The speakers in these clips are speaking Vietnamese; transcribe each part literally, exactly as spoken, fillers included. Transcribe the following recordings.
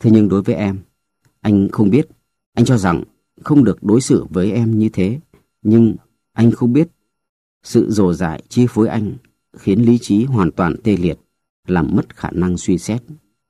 Thế nhưng đối với em, anh không biết. Anh cho rằng không được đối xử với em như thế. Nhưng anh không biết sự dồ dại chi phối anh, khiến lý trí hoàn toàn tê liệt, làm mất khả năng suy xét.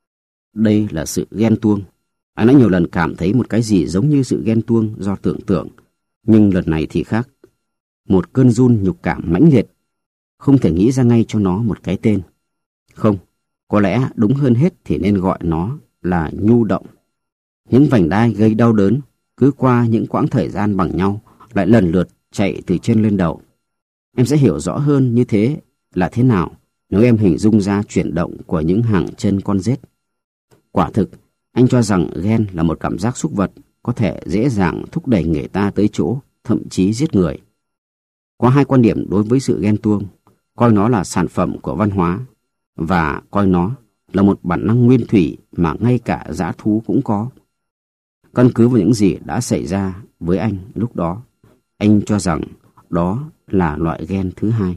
Đây là sự ghen tuông. Anh đã nhiều lần cảm thấy một cái gì giống như sự ghen tuông do tưởng tượng. Nhưng lần này thì khác. Một cơn run nhục cảm mãnh liệt, không thể nghĩ ra ngay cho nó một cái tên. Không, có lẽ đúng hơn hết thì nên gọi nó là nhu động. Những vành đai gây đau đớn cứ qua những quãng thời gian bằng nhau lại lần lượt chạy từ chân lên đầu. Em sẽ hiểu rõ hơn như thế là thế nào nếu em hình dung ra chuyển động của những hàng chân con rết. Quả thực, anh cho rằng ghen là một cảm giác súc vật có thể dễ dàng thúc đẩy người ta tới chỗ, thậm chí giết người. Có hai quan điểm đối với sự ghen tuông: coi nó là sản phẩm của văn hóa và coi nó là một bản năng nguyên thủy mà ngay cả dã thú cũng có. Căn cứ vào những gì đã xảy ra với anh lúc đó, anh cho rằng đó là loại ghen thứ hai.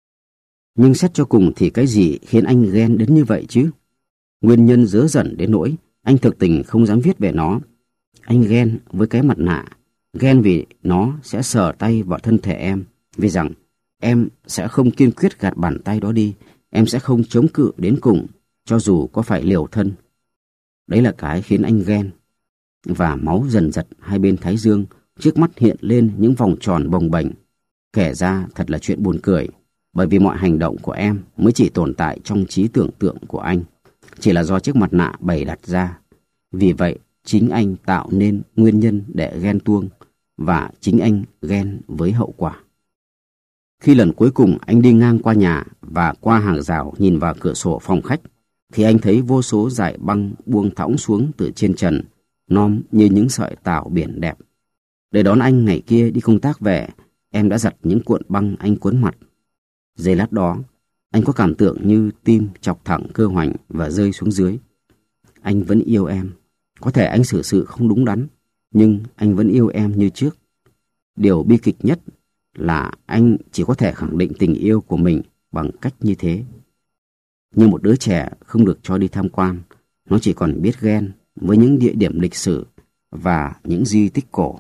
Nhưng xét cho cùng thì cái gì khiến anh ghen đến như vậy chứ? Nguyên nhân dớ dẩn đến nỗi anh thực tình không dám viết về nó. Anh ghen với cái mặt nạ, ghen vì nó sẽ sờ tay vào thân thể em, vì rằng em sẽ không kiên quyết gạt bàn tay đó đi, em sẽ không chống cự đến cùng, cho dù có phải liều thân. Đấy là cái khiến anh ghen. Và máu dần giật hai bên thái dương, trước mắt hiện lên những vòng tròn bồng bềnh. Kể ra thật là chuyện buồn cười, bởi vì mọi hành động của em mới chỉ tồn tại trong trí tưởng tượng của anh, chỉ là do chiếc mặt nạ bày đặt ra. Vì vậy, chính anh tạo nên nguyên nhân để ghen tuông, và chính anh ghen với hậu quả. Khi lần cuối cùng anh đi ngang qua nhà và qua hàng rào nhìn vào cửa sổ phòng khách, thì anh thấy vô số dải băng buông thõng xuống từ trên trần, nom như những sợi tảo biển đẹp. Để đón anh ngày kia đi công tác về, em đã giặt những cuộn băng anh cuốn mặt. Giây lát đó, anh có cảm tưởng như tim chọc thẳng cơ hoành và rơi xuống dưới. Anh vẫn yêu em. Có thể anh xử sự không đúng đắn, nhưng anh vẫn yêu em như trước. Điều bi kịch nhất là anh chỉ có thể khẳng định tình yêu của mình bằng cách như thế. Như một đứa trẻ không được cho đi tham quan, nó chỉ còn biết ghen với những địa điểm lịch sử và những di tích cổ.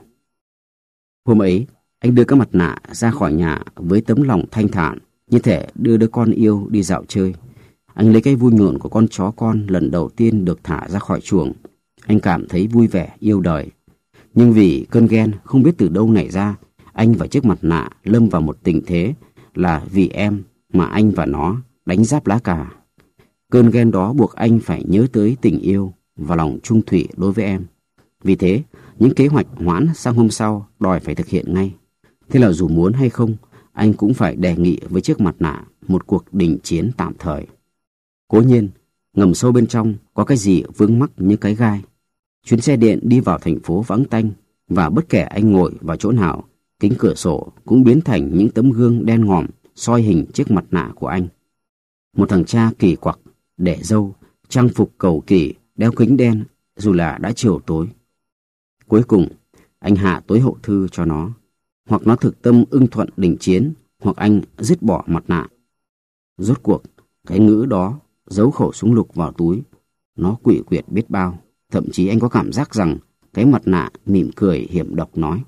Hôm ấy, anh đưa cái mặt nạ ra khỏi nhà với tấm lòng thanh thản, như thể đưa đứa con yêu đi dạo chơi. Anh lấy cái vui nhộn của con chó con lần đầu tiên được thả ra khỏi chuồng. Anh cảm thấy vui vẻ yêu đời. Nhưng vì cơn ghen không biết từ đâu nảy ra, anh và chiếc mặt nạ lâm vào một tình thế là vì em mà anh và nó đánh giáp lá cà. Cơn ghen đó buộc anh phải nhớ tới tình yêu và lòng trung thủy đối với em. Vì thế, những kế hoạch hoãn sang hôm sau đòi phải thực hiện ngay. Thế là dù muốn hay không, anh cũng phải đề nghị với chiếc mặt nạ một cuộc đình chiến tạm thời. Cố nhiên, ngầm sâu bên trong có cái gì vướng mắc như cái gai. Chuyến xe điện đi vào thành phố vắng tanh, và bất kể anh ngồi vào chỗ nào, kính cửa sổ cũng biến thành những tấm gương đen ngòm soi hình chiếc mặt nạ của anh. Một thằng cha kỳ quặc, để râu, trang phục cầu kỳ, đeo kính đen dù là đã chiều tối. Cuối cùng, anh hạ tối hậu thư cho nó. Hoặc nó thực tâm ưng thuận đình chiến, hoặc anh dứt bỏ mặt nạ. Rốt cuộc, cái ngữ đó giấu khẩu súng lục vào túi. Nó quỷ quyệt biết bao. Thậm chí anh có cảm giác rằng cái mặt nạ mỉm cười hiểm độc nói: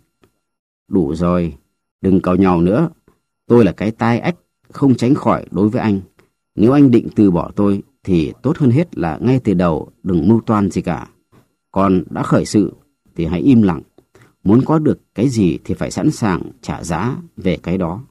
đủ rồi, đừng càu nhàu nữa. Tôi là cái tai ách không tránh khỏi đối với anh. Nếu anh định từ bỏ tôi thì tốt hơn hết là ngay từ đầu đừng mưu toan gì cả. Còn đã khởi sự thì hãy im lặng. Muốn có được cái gì thì phải sẵn sàng trả giá về cái đó.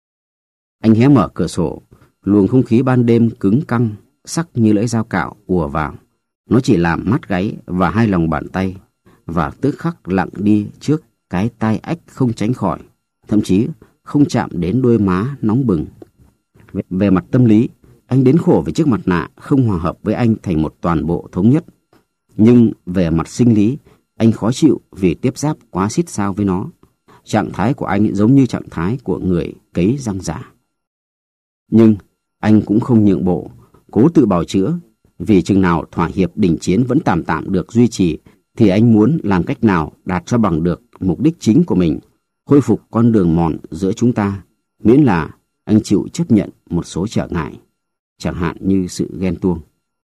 Anh hé mở cửa sổ, luồng không khí ban đêm cứng căng, sắc như lưỡi dao cạo ùa vào. Nó chỉ làm mắt gáy và hai lòng bàn tay, và tức khắc lặng đi trước cái tai ách không tránh khỏi, thậm chí không chạm đến đôi má nóng bừng. Về, về mặt tâm lý, anh đến khổ vì chiếc mặt nạ không hòa hợp với anh thành một toàn bộ thống nhất. Nhưng về mặt sinh lý, anh khó chịu vì tiếp giáp quá xít sao với nó. Trạng thái của anh giống như trạng thái của người cấy răng giả. Nhưng anh cũng không nhượng bộ, cố tự bào chữa. Vì chừng nào thỏa hiệp đình chiến vẫn tạm tạm được duy trì, thì anh muốn làm cách nào đạt cho bằng được mục đích chính của mình, khôi phục con đường mòn giữa chúng ta, miễn là anh chịu chấp nhận một số trở ngại, chẳng hạn như sự ghen tuông.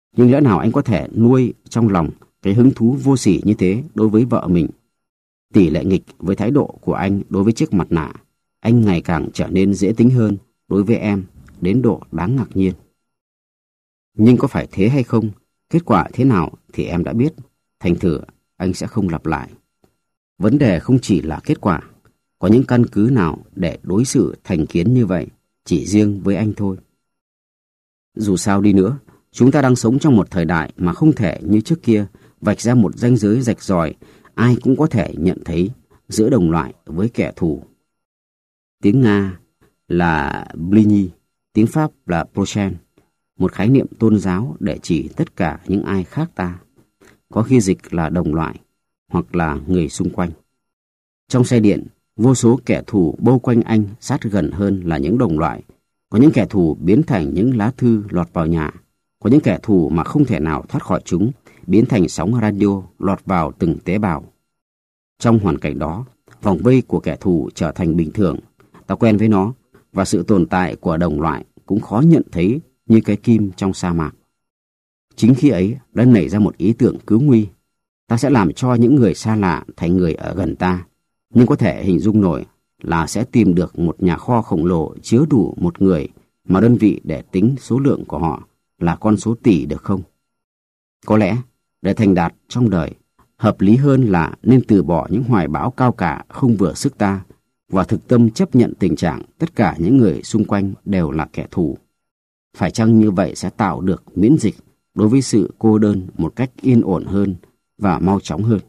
Nhưng lẽ nào anh có thể nuôi trong lòng cái hứng thú vô sỉ như thế đối với vợ mình? Tỷ lệ nghịch với thái độ của anh đối với chiếc mặt nạ, anh ngày càng trở nên dễ tính hơn đối với em đến độ đáng ngạc nhiên. Nhưng có phải thế hay không, kết quả thế nào thì em đã biết, thành thử anh sẽ không lặp lại. Vấn đề không chỉ là kết quả, có những căn cứ nào để đối xử thành kiến như vậy chỉ riêng với anh thôi. Dù sao đi nữa, chúng ta đang sống trong một thời đại mà không thể như trước kia vạch ra một ranh giới rạch ròi ai cũng có thể nhận thấy giữa đồng loại với kẻ thù. Tiếng Nga là Blini, tiếng Pháp là Prochain, một khái niệm tôn giáo để chỉ tất cả những ai khác ta, có khi dịch là đồng loại hoặc là người xung quanh. Trong xe điện, vô số kẻ thù bâu quanh anh sát gần hơn là những đồng loại. Có những kẻ thù biến thành những lá thư lọt vào nhà, có những kẻ thù mà không thể nào thoát khỏi chúng, biến thành sóng radio lọt vào từng tế bào. Trong hoàn cảnh đó, vòng vây của kẻ thù trở thành bình thường, ta quen với nó, và sự tồn tại của đồng loại cũng khó nhận thấy như cái kim trong sa mạc. Chính khi ấy đã nảy ra một ý tưởng cứu nguy. Ta sẽ làm cho những người xa lạ thành người ở gần ta, nhưng có thể hình dung nổi là sẽ tìm được một nhà kho khổng lồ chứa đủ một người mà đơn vị để tính số lượng của họ là con số tỷ được không? Có lẽ, để thành đạt trong đời, hợp lý hơn là nên từ bỏ những hoài bão cao cả không vừa sức ta và thực tâm chấp nhận tình trạng tất cả những người xung quanh đều là kẻ thù. Phải chăng như vậy sẽ tạo được miễn dịch đối với sự cô đơn một cách yên ổn hơn và mau chóng hơn?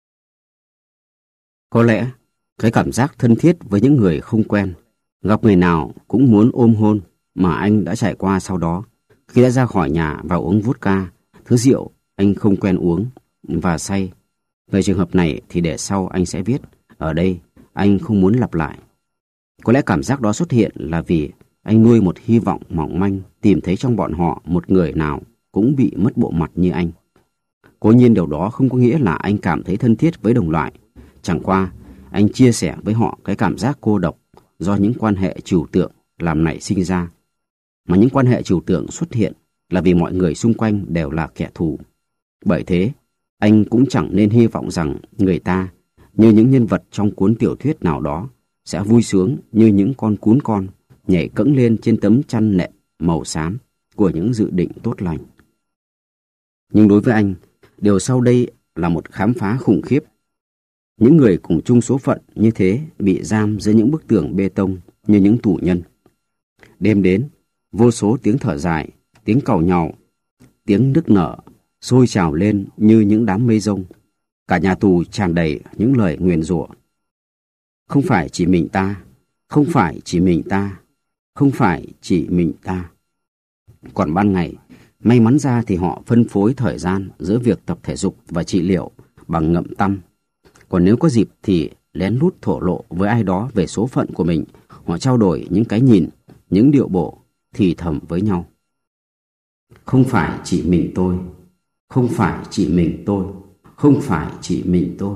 Có lẽ, cái cảm giác thân thiết với những người không quen, gặp người nào cũng muốn ôm hôn mà anh đã trải qua sau đó, khi đã ra khỏi nhà và uống vodka, thứ rượu anh không quen uống, và say. Về trường hợp này thì để sau anh sẽ viết, ở đây anh không muốn lặp lại. Có lẽ cảm giác đó xuất hiện là vì anh nuôi một hy vọng mỏng manh tìm thấy trong bọn họ một người nào cũng bị mất bộ mặt như anh. Cố nhiên điều đó không có nghĩa là anh cảm thấy thân thiết với đồng loại. Chẳng qua, anh chia sẻ với họ cái cảm giác cô độc do những quan hệ trừu tượng làm nảy sinh ra. Mà những quan hệ trừu tượng xuất hiện là vì mọi người xung quanh đều là kẻ thù. Bởi thế, anh cũng chẳng nên hy vọng rằng người ta, như những nhân vật trong cuốn tiểu thuyết nào đó, sẽ vui sướng như những con cún con nhảy cẫng lên trên tấm chăn nệm màu xám của những dự định tốt lành. Nhưng đối với anh, điều sau đây là một khám phá khủng khiếp. Những người cùng chung số phận như thế bị giam giữa những bức tường bê tông như những tù nhân. Đêm đến, vô số tiếng thở dài, tiếng càu nhàu, tiếng nức nở sôi trào lên như những đám mây rông. Cả nhà tù tràn đầy những lời nguyền rủa. Không phải chỉ mình ta, không phải chỉ mình ta, không phải chỉ mình ta. Còn ban ngày, may mắn ra thì họ phân phối thời gian giữa việc tập thể dục và trị liệu bằng ngậm tăm. Còn nếu có dịp thì lén lút thổ lộ với ai đó về số phận của mình, họ trao đổi những cái nhìn, những điệu bộ, thì thầm với nhau. Không phải chỉ mình tôi, không phải chỉ mình tôi, không phải chỉ mình tôi.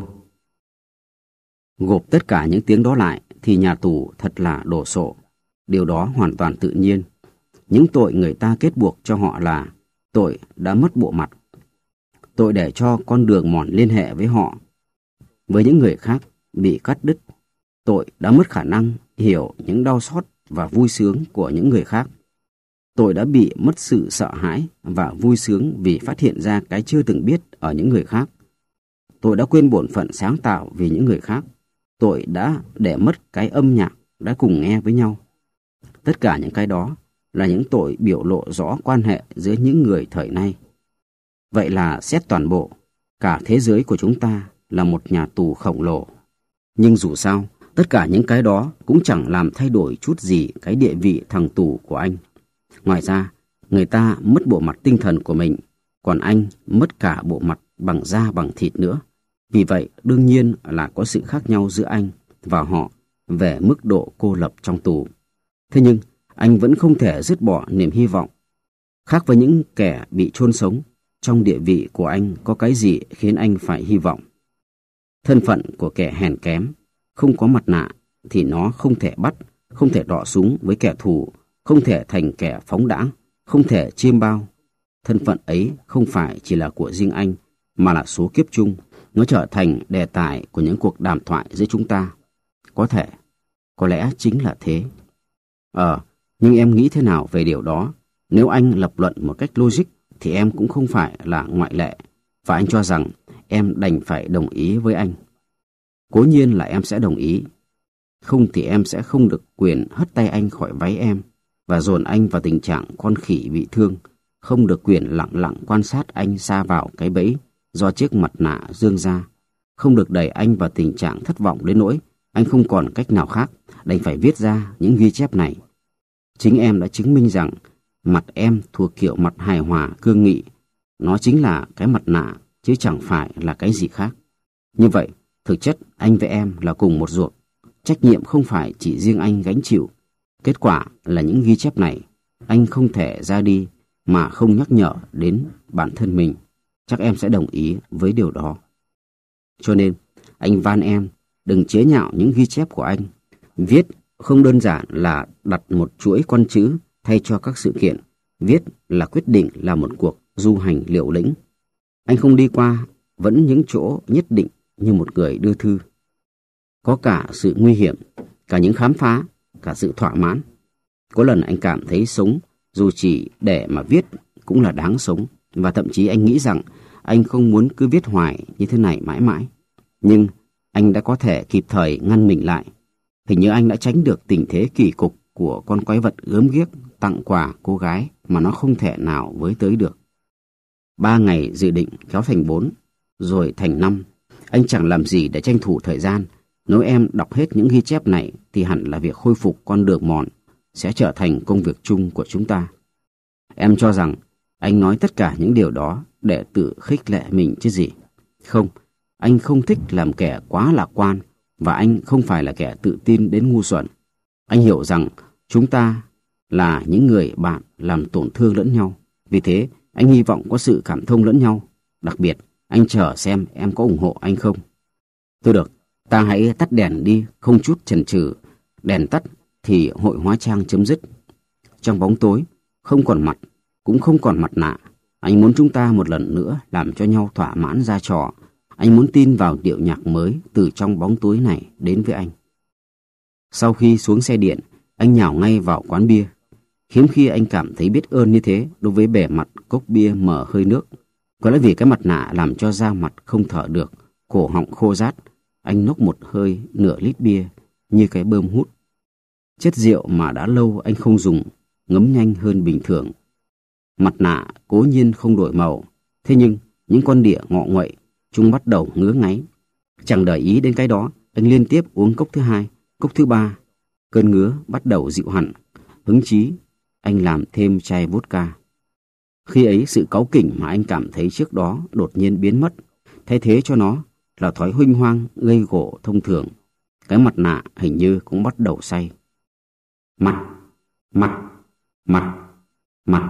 Gộp tất cả những tiếng đó lại thì nhà tù thật là đồ sộ. Điều đó hoàn toàn tự nhiên. Những tội người ta kết buộc cho họ là tội đã mất bộ mặt, tội để cho con đường mòn liên hệ với họ, với những người khác bị cắt đứt, tội đã mất khả năng hiểu những đau xót và vui sướng của những người khác, tội đã bị mất sự sợ hãi và vui sướng vì phát hiện ra cái chưa từng biết ở những người khác, tội đã quên bổn phận sáng tạo vì những người khác, tội đã để mất cái âm nhạc đã cùng nghe với nhau. Tất cả những cái đó là những tội biểu lộ rõ quan hệ giữa những người thời nay. Vậy là xét toàn bộ, cả thế giới của chúng ta là một nhà tù khổng lồ. Nhưng dù sao, tất cả những cái đó cũng chẳng làm thay đổi chút gì cái địa vị thằng tù của anh. Ngoài ra, người ta mất bộ mặt tinh thần của mình, còn anh mất cả bộ mặt bằng da bằng thịt nữa. Vì vậy, đương nhiên là có sự khác nhau giữa anh và họ về mức độ cô lập trong tù. Thế nhưng, anh vẫn không thể dứt bỏ niềm hy vọng. Khác với những kẻ bị chôn sống, trong địa vị của anh có cái gì khiến anh phải hy vọng? Thân phận của kẻ hèn kém, không có mặt nạ thì nó không thể bắt, không thể đọ súng với kẻ thù, không thể thành kẻ phóng đãng, không thể chiêm bao. thân phận ấy không phải chỉ là của riêng anh, mà là số kiếp chung. Nó trở thành đề tài của những cuộc đàm thoại giữa chúng ta. Có thể, có lẽ chính là thế. Ờ, nhưng em nghĩ thế nào về điều đó? Nếu anh lập luận một cách logic thì em cũng không phải là ngoại lệ, và anh cho rằng em đành phải đồng ý với anh. Cố nhiên là em sẽ đồng ý. Không thì em sẽ không được quyền hất tay anh khỏi váy em và dồn anh vào tình trạng con khỉ bị thương, không được quyền lặng lặng quan sát anh sa vào cái bẫy do chiếc mặt nạ dương ra, không được đẩy anh vào tình trạng thất vọng đến nỗi anh không còn cách nào khác đành phải viết ra những ghi chép này. Chính em đã chứng minh rằng mặt em thuộc kiểu mặt hài hòa cương nghị. Nó chính là cái mặt nạ chứ chẳng phải là cái gì khác. Như vậy, thực chất anh với em là cùng một ruột. Trách nhiệm không phải chỉ riêng anh gánh chịu. Kết quả là những ghi chép này anh không thể ra đi mà không nhắc nhở đến bản thân mình. Chắc em sẽ đồng ý với điều đó. Cho nên, anh van em đừng chế nhạo những ghi chép của anh. Viết không đơn giản là đặt một chuỗi con chữ thay cho các sự kiện. Viết là quyết định là một cuộc du hành liều lĩnh. Anh không đi qua vẫn những chỗ nhất định như một người đưa thư. Có cả sự nguy hiểm, cả những khám phá, cả sự thỏa mãn. Có lần anh cảm thấy sống dù chỉ để mà viết cũng là đáng sống. Và thậm chí anh nghĩ rằng anh không muốn cứ viết hoài như thế này mãi mãi. Nhưng anh đã có thể kịp thời ngăn mình lại. Hình như anh đã tránh được tình thế kỳ cục của con quái vật gớm ghiếc tặng quà cô gái mà nó không thể nào với tới được. Ba ngày dự định kéo thành bốn, rồi thành năm. Anh chẳng làm gì để tranh thủ thời gian. Nếu em đọc hết những ghi chép này thì hẳn là việc khôi phục con đường mòn sẽ trở thành công việc chung của chúng ta. Em cho rằng anh nói tất cả những điều đó để tự khích lệ mình chứ gì. Không, anh không thích làm kẻ quá lạc quan, và anh không phải là kẻ tự tin đến ngu xuẩn. Anh hiểu rằng chúng ta là những người bạn làm tổn thương lẫn nhau. Vì thế, anh hy vọng có sự cảm thông lẫn nhau. Đặc biệt, anh chờ xem em có ủng hộ anh không. Thôi được, ta hãy tắt đèn đi, không chút chần chừ. Đèn tắt thì hội hóa trang chấm dứt. Trong bóng tối, không còn mặt, cũng không còn mặt nạ. Anh muốn chúng ta một lần nữa làm cho nhau thỏa mãn ra trò. Anh muốn tin vào điệu nhạc mới từ trong bóng tối này đến với anh. Sau khi xuống xe điện, anh nhào ngay vào quán bia. Hiếm khi anh cảm thấy biết ơn như thế đối với bề mặt cốc bia mở hơi nước. Có lẽ vì cái mặt nạ làm cho da mặt không thở được, cổ họng khô rát. Anh nốc một hơi nửa lít bia như cái bơm hút. Chất rượu mà đã lâu anh không dùng, ngấm nhanh hơn bình thường. Mặt nạ cố nhiên không đổi màu, thế nhưng những con đĩa ngọ nguậy, chúng bắt đầu ngứa ngáy. Chẳng để ý đến cái đó, anh liên tiếp uống cốc thứ hai, cốc thứ ba. Cơn ngứa bắt đầu dịu hẳn. Hứng chí, anh làm thêm chai vodka. Khi ấy sự cáu kỉnh mà anh cảm thấy trước đó đột nhiên biến mất, thay thế cho nó là thói huênh hoang gây gổ thông thường. Cái mặt nạ hình như cũng bắt đầu say. Mặt, mặt, mặt, mặt.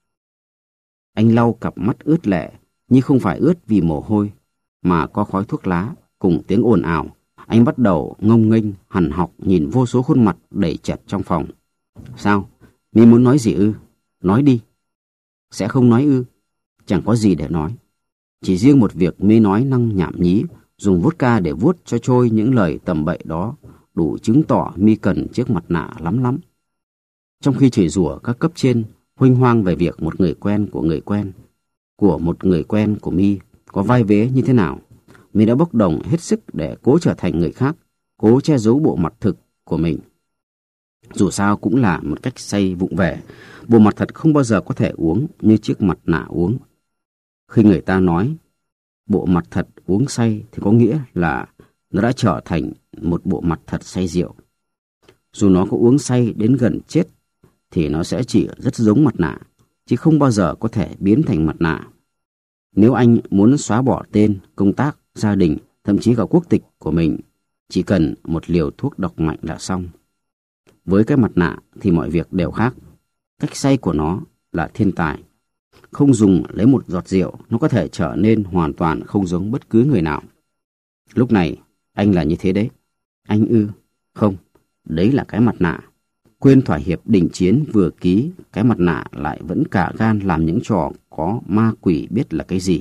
Anh lau cặp mắt ướt lệ, nhưng không phải ướt vì mồ hôi, mà có khói thuốc lá cùng tiếng ồn ào. Anh bắt đầu ngông nghênh, hằn học nhìn vô số khuôn mặt đầy chật trong phòng. Sao? Mi muốn nói gì ư? Nói đi. Sẽ không nói ư? Chẳng có gì để nói. Chỉ riêng một việc Mi nói năng nhảm nhí, dùng vodka để vuốt cho trôi những lời tầm bậy đó, đủ chứng tỏ Mi cần chiếc mặt nạ lắm lắm. Trong khi chửi rủa các cấp trên, huênh hoang về việc một người quen của người quen, của một người quen của Mi có vai vế như thế nào, Mi đã bốc đồng hết sức để cố trở thành người khác, cố che giấu bộ mặt thực của mình. Dù sao cũng là một cách say vụng về, bộ mặt thật không bao giờ có thể uống như chiếc mặt nạ uống. Khi người ta nói bộ mặt thật uống say thì có nghĩa là nó đã trở thành một bộ mặt thật say rượu. Dù nó có uống say đến gần chết thì nó sẽ chỉ rất giống mặt nạ, chứ không bao giờ có thể biến thành mặt nạ. Nếu anh muốn xóa bỏ tên, công tác, gia đình, thậm chí cả quốc tịch của mình, chỉ cần một liều thuốc độc mạnh là xong. Với cái mặt nạ thì mọi việc đều khác. Cách say của nó là thiên tài. Không dùng lấy một giọt rượu, nó có thể trở nên hoàn toàn không giống bất cứ người nào. Lúc này, anh là như thế đấy. Anh ư? Không, đấy là cái mặt nạ. quên thỏa hiệp đình chiến vừa ký, cái mặt nạ lại vẫn cả gan làm những trò có ma quỷ biết là cái gì.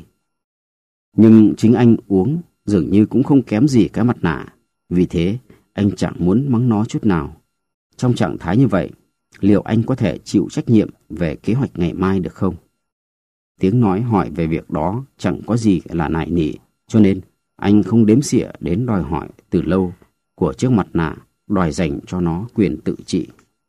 Nhưng chính anh uống dường như cũng không kém gì cái mặt nạ, vì thế anh chẳng muốn mắng nó chút nào. Trong trạng thái như vậy, liệu anh có thể chịu trách nhiệm về kế hoạch ngày mai được không? Tiếng nói hỏi về việc đó chẳng có gì là nại nỉ, cho nên anh không đếm xỉa đến đòi hỏi từ lâu của chiếc mặt nạ, đòi dành cho nó quyền tự trị.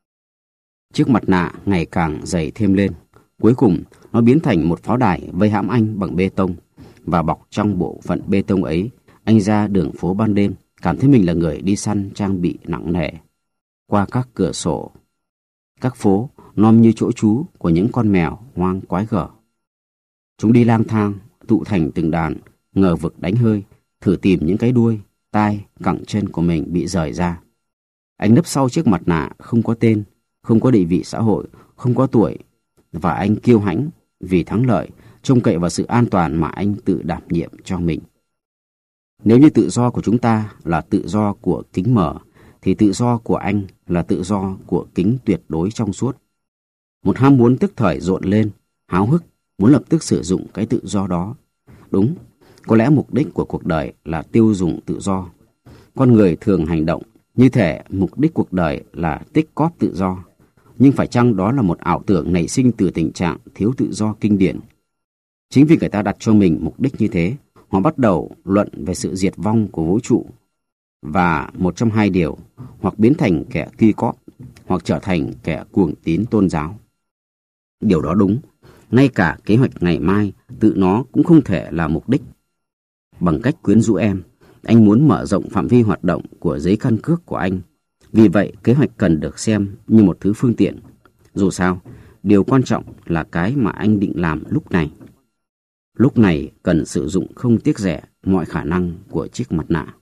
Chiếc mặt nạ ngày càng dày thêm lên. Cuối cùng, nó biến thành một pháo đài vây hãm anh bằng bê tông. Và bọc trong bộ phận bê tông ấy, anh ra đường phố ban đêm, cảm thấy mình là người đi săn trang bị nặng nề. Qua các cửa sổ, các phố nom như chỗ trú của những con mèo hoang quái gở. Chúng đi lang thang, tụ thành từng đàn, ngờ vực đánh hơi, thử tìm những cái đuôi, tai, cẳng chân của mình bị rời ra. Anh nấp sau chiếc mặt nạ không có tên, không có địa vị xã hội, không có tuổi, và anh kiêu hãnh vì thắng lợi, trông cậy vào sự an toàn mà anh tự đảm nhiệm cho mình. Nếu như tự do của chúng ta là tự do của kính mở, thì tự do của anh là tự do của kính tuyệt đối trong suốt. Một ham muốn tức thời rộn lên, háo hức, muốn lập tức sử dụng cái tự do đó. Đúng, có lẽ mục đích của cuộc đời là tiêu dùng tự do. Con người thường hành động như thể mục đích cuộc đời là tích cóp tự do. Nhưng phải chăng đó là một ảo tưởng nảy sinh từ tình trạng thiếu tự do kinh điển? Chính vì người ta đặt cho mình mục đích như thế, họ bắt đầu luận về sự diệt vong của vũ trụ. Và một trong hai điều, hoặc biến thành kẻ ki cóp, hoặc trở thành kẻ cuồng tín tôn giáo. Điều đó đúng, ngay cả kế hoạch ngày mai tự nó cũng không thể là mục đích. Bằng cách quyến rũ em, anh muốn mở rộng phạm vi hoạt động của giấy căn cước của anh. Vì vậy, kế hoạch cần được xem như một thứ phương tiện. Dù sao, điều quan trọng là cái mà anh định làm lúc này. Lúc này cần sử dụng không tiếc rẻ mọi khả năng của chiếc mặt nạ.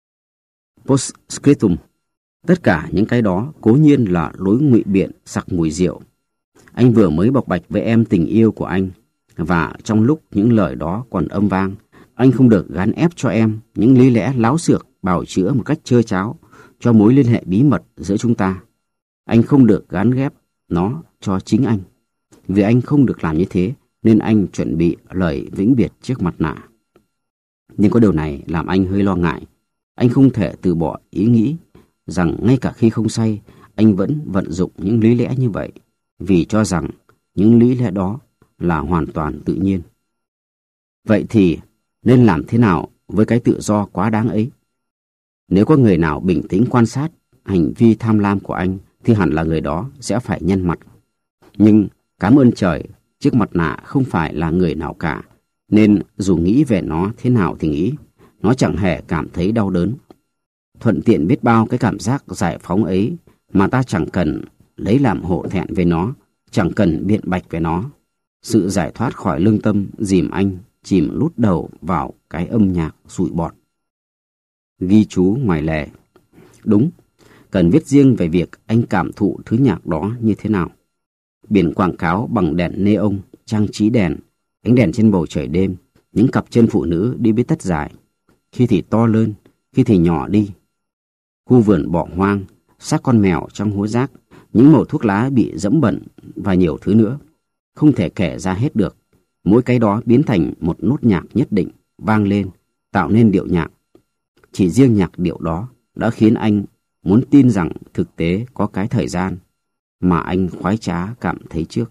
Postscriptum. Tất cả những cái đó cố nhiên là lối ngụy biện sặc mùi rượu. Anh vừa mới bộc bạch với em tình yêu của anh, và trong lúc những lời đó còn âm vang, anh không được gán ép cho em những lý lẽ láo xược bào chữa một cách trơ tráo cho mối liên hệ bí mật giữa chúng ta. Anh không được gán ghép nó cho chính anh. Vì anh không được làm như thế, nên anh chuẩn bị lời vĩnh biệt chiếc mặt nạ. Nhưng có điều này làm anh hơi lo ngại. Anh không thể từ bỏ ý nghĩ rằng ngay cả khi không say, anh vẫn vận dụng những lý lẽ như vậy, vì cho rằng những lý lẽ đó là hoàn toàn tự nhiên. Vậy thì nên làm thế nào với cái tự do quá đáng ấy? Nếu có người nào bình tĩnh quan sát hành vi tham lam của anh, thì hẳn là người đó sẽ phải nhăn mặt. Nhưng cảm ơn trời, chiếc mặt nạ không phải là người nào cả, nên dù nghĩ về nó thế nào thì nghĩ, nó chẳng hề cảm thấy đau đớn. Thuận tiện biết bao cái cảm giác giải phóng ấy mà ta chẳng cần lấy làm hổ thẹn về nó, chẳng cần biện bạch về nó. Sự giải thoát khỏi lương tâm dìm anh chìm lút đầu vào cái âm nhạc sụi bọt. Ghi chú ngoài lề. Đúng, cần viết riêng về việc anh cảm thụ thứ nhạc đó như thế nào. Biển quảng cáo bằng đèn neon, trang trí đèn, ánh đèn trên bầu trời đêm, những cặp chân phụ nữ đi bít tất dài, khi thì to lên, khi thì nhỏ đi. Khu vườn bỏ hoang, xác con mèo trong hố rác, những mẩu thuốc lá bị dẫm bẩn và nhiều thứ nữa. Không thể kể ra hết được. Mỗi cái đó biến thành một nốt nhạc nhất định, vang lên, tạo nên điệu nhạc. Chỉ riêng nhạc điệu đó đã khiến anh muốn tin rằng thực tế có cái thời gian mà anh khoái trá cảm thấy trước.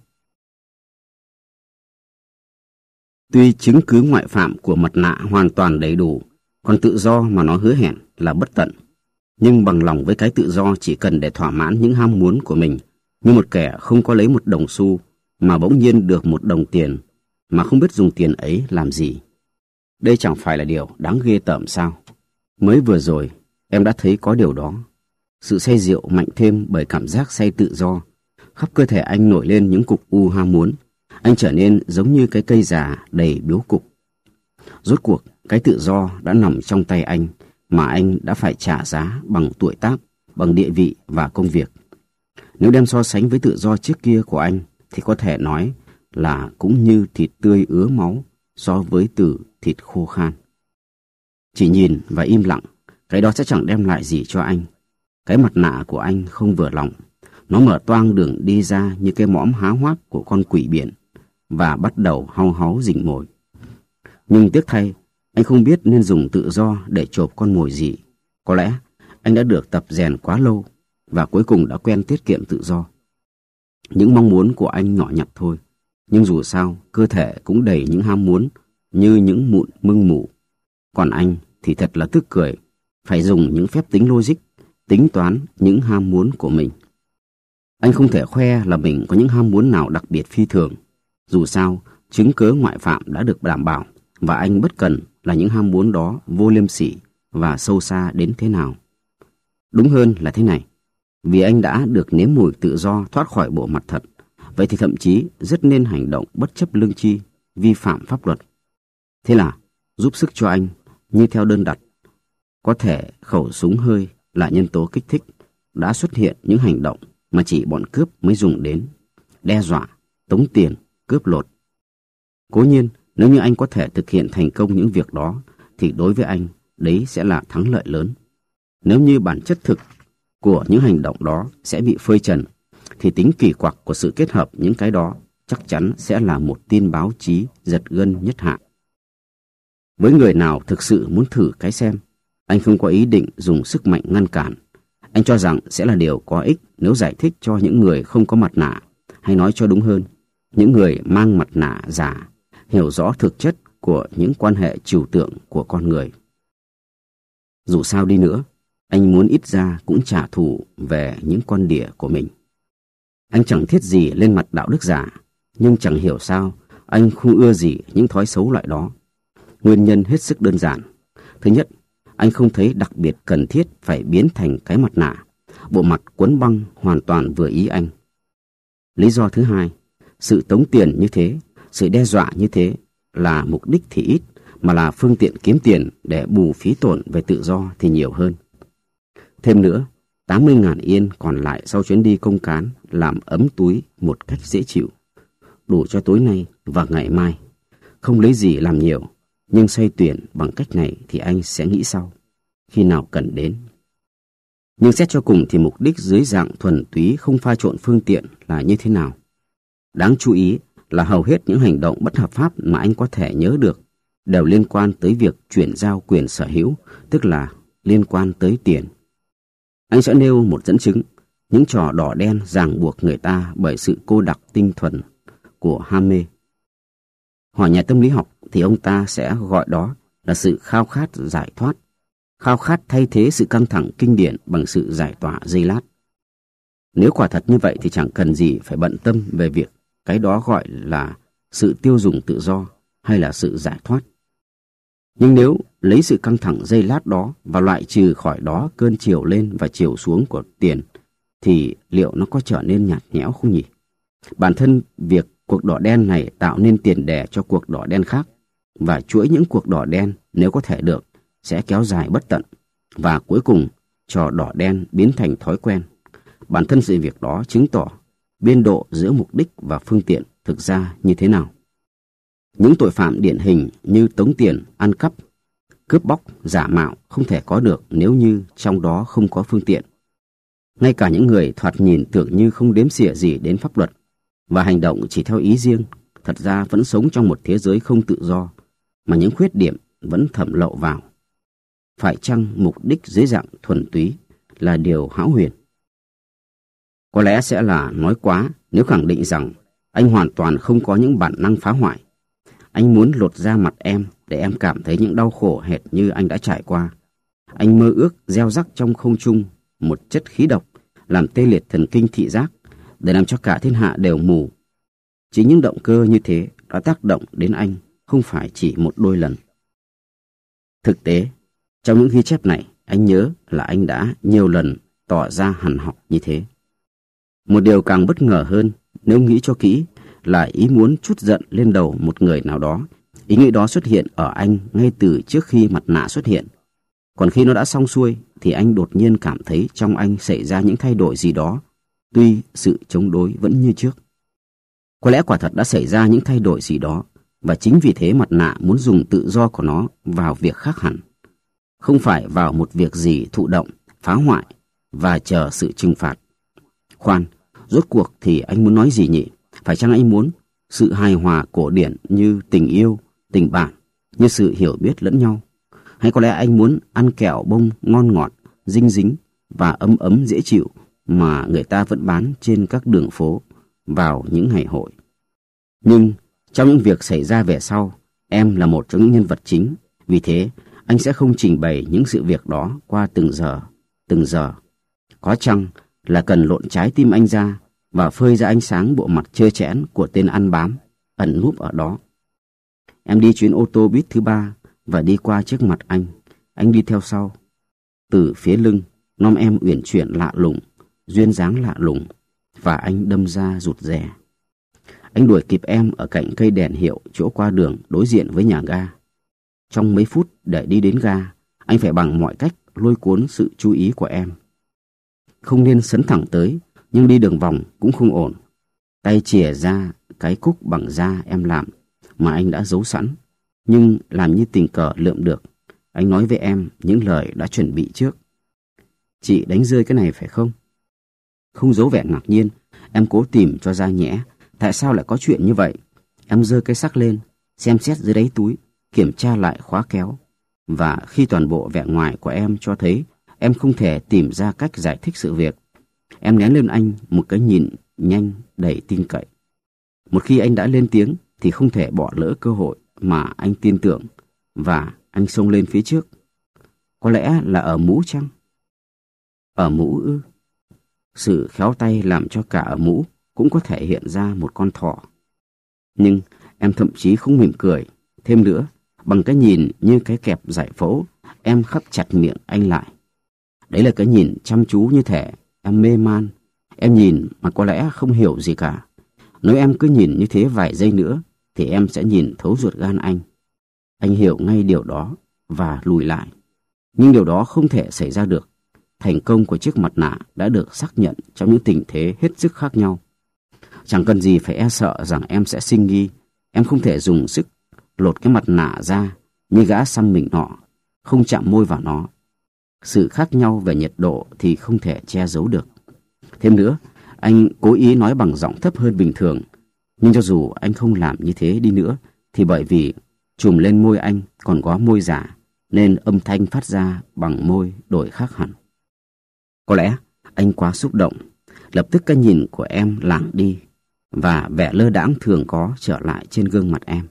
Tuy chứng cứ ngoại phạm của mặt nạ hoàn toàn đầy đủ, còn tự do mà nó hứa hẹn là bất tận. Nhưng bằng lòng với cái tự do chỉ cần để thỏa mãn những ham muốn của mình, như một kẻ không có lấy một đồng xu mà bỗng nhiên được một đồng tiền, mà không biết dùng tiền ấy làm gì. Đây chẳng phải là điều đáng ghê tởm sao? Mới vừa rồi, em đã thấy có điều đó. Sự say rượu mạnh thêm bởi cảm giác say tự do. Khắp cơ thể anh nổi lên những cục u ham muốn. Anh trở nên giống như cái cây già đầy biếu cục. Rốt cuộc, cái tự do đã nằm trong tay anh, mà anh đã phải trả giá bằng tuổi tác, bằng địa vị và công việc. Nếu đem so sánh với tự do trước kia của anh, thì có thể nói là cũng như thịt tươi ứa máu so với từ thịt khô khan. Chỉ nhìn và im lặng, cái đó sẽ chẳng đem lại gì cho anh. Cái mặt nạ của anh không vừa lòng. Nó mở toang đường đi ra như cái mõm há hoác của con quỷ biển và bắt đầu hau háu rình mồi. Nhưng tiếc thay, anh không biết nên dùng tự do để chộp con mồi gì. Có lẽ anh đã được tập rèn quá lâu và cuối cùng đã quen tiết kiệm tự do. Những mong muốn của anh nhỏ nhặt thôi, nhưng dù sao cơ thể cũng đầy những ham muốn như những mụn mưng mủ. Còn anh thì thật là tức cười, phải dùng những phép tính logic tính toán những ham muốn của mình. Anh không thể khoe là mình có những ham muốn nào đặc biệt phi thường. Dù sao, chứng cớ ngoại phạm đã được đảm bảo và anh bất cần là những ham muốn đó vô liêm sỉ và sâu xa đến thế nào. Đúng hơn là thế này, vì anh đã được nếm mùi tự do thoát khỏi bộ mặt thật, vậy thì thậm chí rất nên hành động bất chấp lương tri, vi phạm pháp luật. Thế là giúp sức cho anh, như theo đơn đặt, có thể khẩu súng hơi là nhân tố kích thích, đã xuất hiện những hành động mà chỉ bọn cướp mới dùng đến: đe dọa, tống tiền, cướp lột. Cố nhiên, nếu như anh có thể thực hiện thành công những việc đó, thì đối với anh, đấy sẽ là thắng lợi lớn. Nếu như bản chất thực của những hành động đó sẽ bị phơi trần, thì tính kỳ quặc của sự kết hợp những cái đó chắc chắn sẽ là một tin báo chí giật gân nhất hạng. Với người nào thực sự muốn thử cái xem, anh không có ý định dùng sức mạnh ngăn cản. Anh cho rằng sẽ là điều có ích nếu giải thích cho những người không có mặt nạ, hay nói cho đúng hơn, những người mang mặt nạ giả, hiểu rõ thực chất của những quan hệ trừu tượng của con người. Dù sao đi nữa, anh muốn ít ra cũng trả thù về những con đỉa của mình. Anh chẳng thiết gì lên mặt đạo đức giả, nhưng chẳng hiểu sao anh không ưa gì những thói xấu loại đó. Nguyên nhân hết sức đơn giản. Thứ nhất, anh không thấy đặc biệt cần thiết phải biến thành cái mặt nạ, bộ mặt quấn băng hoàn toàn vừa ý anh. Lý do thứ hai, sự tống tiền như thế, sự đe dọa như thế là mục đích thì ít, mà là phương tiện kiếm tiền để bù phí tổn về tự do thì nhiều hơn. Thêm nữa, tám mươi ngàn yên còn lại sau chuyến đi công cán làm ấm túi một cách dễ chịu, đủ cho tối nay và ngày mai. Không lấy gì làm nhiều, nhưng xoay tuyển bằng cách này thì anh sẽ nghĩ sau, khi nào cần đến. Nhưng xét cho cùng thì mục đích dưới dạng thuần túy không pha trộn phương tiện là như thế nào? Đáng chú ý là hầu hết những hành động bất hợp pháp mà anh có thể nhớ được đều liên quan tới việc chuyển giao quyền sở hữu, tức là liên quan tới tiền. Anh sẽ nêu một dẫn chứng, những trò đỏ đen ràng buộc người ta bởi sự cô đặc tinh thuần của ham mê. Hỏi nhà tâm lý học thì ông ta sẽ gọi đó là sự khao khát giải thoát, khao khát thay thế sự căng thẳng kinh điển bằng sự giải tỏa giây lát. Nếu quả thật như vậy thì chẳng cần gì phải bận tâm về việc cái đó gọi là sự tiêu dùng tự do hay là sự giải thoát. Nhưng nếu lấy sự căng thẳng giây lát đó và loại trừ khỏi đó cơn chiều lên và chiều xuống của tiền, thì liệu nó có trở nên nhạt nhẽo không nhỉ? Bản thân việc cuộc đỏ đen này tạo nên tiền đề cho cuộc đỏ đen khác, và chuỗi những cuộc đỏ đen nếu có thể được sẽ kéo dài bất tận, và cuối cùng trò đỏ đen biến thành thói quen. Bản thân sự việc đó chứng tỏ biên độ giữa mục đích và phương tiện thực ra như thế nào. Những tội phạm điển hình như tống tiền, ăn cắp, cướp bóc, giả mạo không thể có được nếu như trong đó không có phương tiện. Ngay cả những người thoạt nhìn tưởng như không đếm xỉa gì đến pháp luật và hành động chỉ theo ý riêng, thật ra vẫn sống trong một thế giới không tự do, mà những khuyết điểm vẫn thẩm lậu vào. Phải chăng mục đích dưới dạng thuần túy là điều hão huyền? Có lẽ sẽ là nói quá nếu khẳng định rằng anh hoàn toàn không có những bản năng phá hoại. Anh muốn lột ra mặt em để em cảm thấy những đau khổ hệt như anh đã trải qua. Anh mơ ước gieo rắc trong không trung một chất khí độc làm tê liệt thần kinh thị giác để làm cho cả thiên hạ đều mù. Chỉ những động cơ như thế đã tác động đến anh không phải chỉ một đôi lần. Thực tế, trong những ghi chép này, anh nhớ là anh đã nhiều lần tỏ ra hằn học như thế. Một điều càng bất ngờ hơn, nếu nghĩ cho kỹ, là ý muốn trút giận lên đầu một người nào đó. Ý nghĩ đó xuất hiện ở anh ngay từ trước khi mặt nạ xuất hiện. Còn khi nó đã xong xuôi, thì anh đột nhiên cảm thấy trong anh xảy ra những thay đổi gì đó, tuy sự chống đối vẫn như trước. Có lẽ quả thật đã xảy ra những thay đổi gì đó, và chính vì thế mặt nạ muốn dùng tự do của nó vào việc khác hẳn. Không phải vào một việc gì thụ động, phá hoại và chờ sự trừng phạt. Khoan, Rốt cuộc thì anh muốn nói gì nhỉ? Phải chăng anh muốn sự hài hòa cổ điển như tình yêu, tình bạn, như sự hiểu biết lẫn nhau? Hay có lẽ anh muốn ăn kẹo bông ngon ngọt, dinh dính và ấm ấm dễ chịu mà người ta vẫn bán trên các đường phố vào những ngày hội? Nhưng trong những việc xảy ra về sau, em là một trong những nhân vật chính. Vì thế, anh sẽ không trình bày những sự việc đó qua từng giờ, từng giờ. Có chăng là cần lộn trái tim anh ra và phơi ra ánh sáng bộ mặt trơ trẽn của tên ăn bám ẩn núp ở đó. Em đi chuyến ô tô buýt thứ ba và đi qua trước mặt anh. Anh đi theo sau. Từ phía lưng, nom em uyển chuyển lạ lùng, duyên dáng lạ lùng, và anh đâm ra rụt rè. Anh đuổi kịp em ở cạnh cây đèn hiệu chỗ qua đường đối diện với nhà ga. Trong mấy phút để đi đến ga, anh phải bằng mọi cách lôi cuốn sự chú ý của em. Không nên sấn thẳng tới, nhưng đi đường vòng cũng không ổn. Tay chìa ra cái cúc bằng da em làm mà anh đã giấu sẵn, nhưng làm như tình cờ lượm được. Anh nói với em những lời đã chuẩn bị trước. Chị đánh rơi cái này phải không? Không giấu vẻ ngạc nhiên, em cố tìm cho ra nhẽ. Tại sao lại có chuyện như vậy? Em giơ cái xắc lên, xem xét dưới đáy túi, kiểm tra lại khóa kéo. Và khi toàn bộ vẻ ngoài của em cho thấy em không thể tìm ra cách giải thích sự việc, em ném lên anh một cái nhìn nhanh đầy tin cậy. Một khi anh đã lên tiếng thì không thể bỏ lỡ cơ hội mà anh tin tưởng, và anh xông lên phía trước. Có lẽ là ở mũ chăng? Ở mũ ư? Sự khéo tay làm cho cả ở mũ cũng có thể hiện ra một con thỏ. Nhưng em thậm chí không mỉm cười. Thêm nữa, bằng cái nhìn như cái kẹp giải phẫu, em khắp chặt miệng anh lại. Đấy là cái nhìn chăm chú như thể em mê man. Em nhìn mà có lẽ không hiểu gì cả. Nếu em cứ nhìn như thế vài giây nữa thì em sẽ nhìn thấu ruột gan anh. Anh hiểu ngay điều đó và lùi lại. Nhưng điều đó không thể xảy ra được. Thành công của chiếc mặt nạ đã được xác nhận trong những tình thế hết sức khác nhau. Chẳng cần gì phải e sợ rằng em sẽ sinh nghi. Em không thể dùng sức lột cái mặt nạ ra như gã xăm mình nọ, không chạm môi vào nó. Sự khác nhau về nhiệt độ thì không thể che giấu được. Thêm nữa, anh cố ý nói bằng giọng thấp hơn bình thường. Nhưng cho dù anh không làm như thế đi nữa, thì bởi vì chùm lên môi anh còn có môi giả, nên âm thanh phát ra bằng môi đổi khác hẳn. Có lẽ anh quá xúc động. Lập tức cái nhìn của em lảng đi, và vẻ lơ đãng thường có trở lại trên gương mặt em.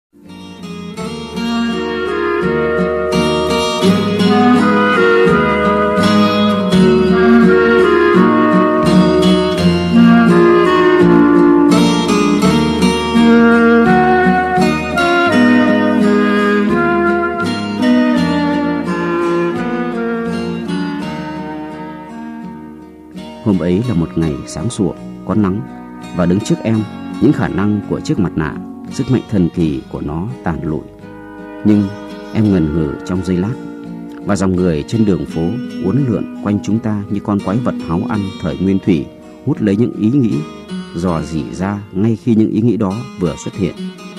Hôm ấy là một ngày sáng sủa, có nắng, và đứng trước em, những khả năng của chiếc mặt nạ, sức mạnh thần kỳ của nó tàn lụi. Nhưng em ngần ngừ trong giây lát, và dòng người trên đường phố uốn lượn quanh chúng ta như con quái vật háo ăn thời nguyên thủy, hút lấy những ý nghĩ, dò dỉ ra ngay khi những ý nghĩ đó vừa xuất hiện.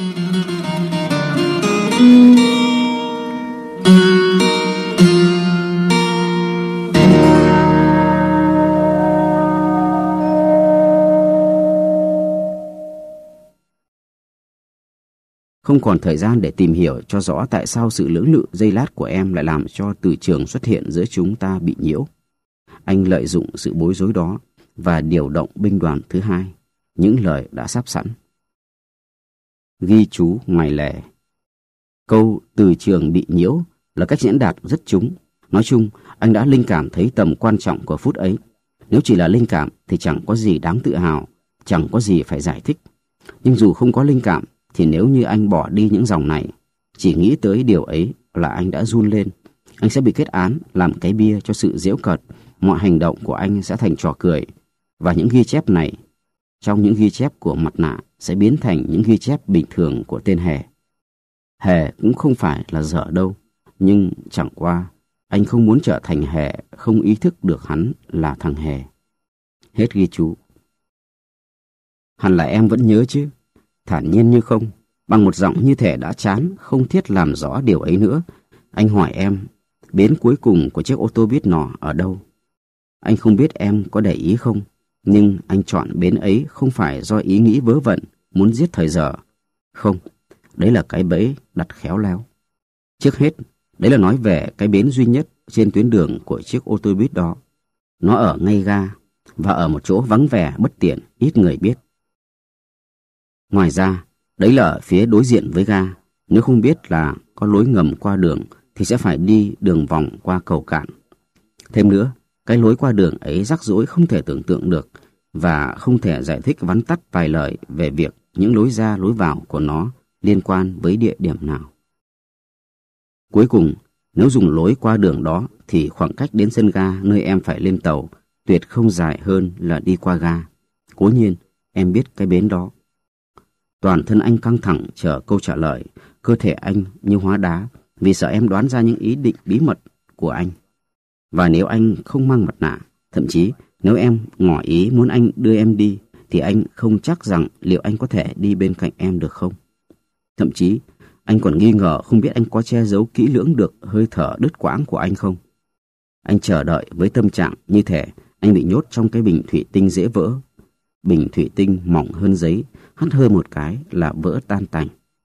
Không còn thời gian để tìm hiểu cho rõ tại sao sự lưỡng lự giây lát của em lại làm cho từ trường xuất hiện giữa chúng ta bị nhiễu. Anh lợi dụng sự bối rối đó và điều động binh đoàn thứ hai, những lời đã sắp sẵn. Ghi chú ngoài lề. Câu từ trường bị nhiễu là cách diễn đạt rất trúng. Nói chung, anh đã linh cảm thấy tầm quan trọng của phút ấy. Nếu chỉ là linh cảm thì chẳng có gì đáng tự hào, chẳng có gì phải giải thích. Nhưng dù không có linh cảm, thì nếu như anh bỏ đi những dòng này, chỉ nghĩ tới điều ấy là anh đã run lên. Anh sẽ bị kết án làm cái bia cho sự giễu cợt. Mọi hành động của anh sẽ thành trò cười. Và những ghi chép này, trong những ghi chép của mặt nạ, sẽ biến thành những ghi chép bình thường của tên Hề. Hề cũng không phải là dở đâu, nhưng chẳng qua anh không muốn trở thành Hề, không ý thức được hắn là thằng Hề. Hết ghi chú. Hẳn là em vẫn nhớ chứ? Thản nhiên như không, bằng một giọng như thể đã chán, không thiết làm rõ điều ấy nữa, anh hỏi em bến cuối cùng của chiếc ô tô buýt nọ ở đâu. Anh không biết em có để ý không, Nhưng anh chọn bến ấy không phải do ý nghĩ vớ vẩn, muốn giết thời giờ. Không, đấy là cái bẫy đặt khéo léo. Trước hết, đấy là nói về cái bến duy nhất trên tuyến đường của chiếc ô tô buýt đó. Nó ở ngay ga, và ở một chỗ vắng vẻ bất tiện, ít người biết. Ngoài ra, đấy là ở phía đối diện với ga. Nếu không biết là có lối ngầm qua đường thì sẽ phải đi đường vòng qua cầu cạn. Thêm nữa, cái lối qua đường ấy rắc rối không thể tưởng tượng được, và không thể giải thích vắn tắt vài lời về việc những lối ra lối vào của nó liên quan với địa điểm nào. Cuối cùng, nếu dùng lối qua đường đó thì khoảng cách đến sân ga nơi em phải lên tàu tuyệt không dài hơn là đi qua ga. Cố nhiên, em biết cái bến đó. Toàn thân anh căng thẳng chờ câu trả lời, cơ thể anh như hóa đá vì sợ em đoán ra những ý định bí mật của anh. Và nếu anh không mang mặt nạ, thậm chí nếu em ngỏ ý muốn anh đưa em đi, thì anh không chắc rằng liệu anh có thể đi bên cạnh em được không. Thậm chí, anh còn nghi ngờ không biết anh có che giấu kỹ lưỡng được hơi thở đứt quãng của anh không. Anh chờ đợi với tâm trạng như thể anh bị nhốt trong cái bình thủy tinh dễ vỡ. Bình thủy tinh mỏng hơn giấy, hắt hơi một cái là vỡ tan tành.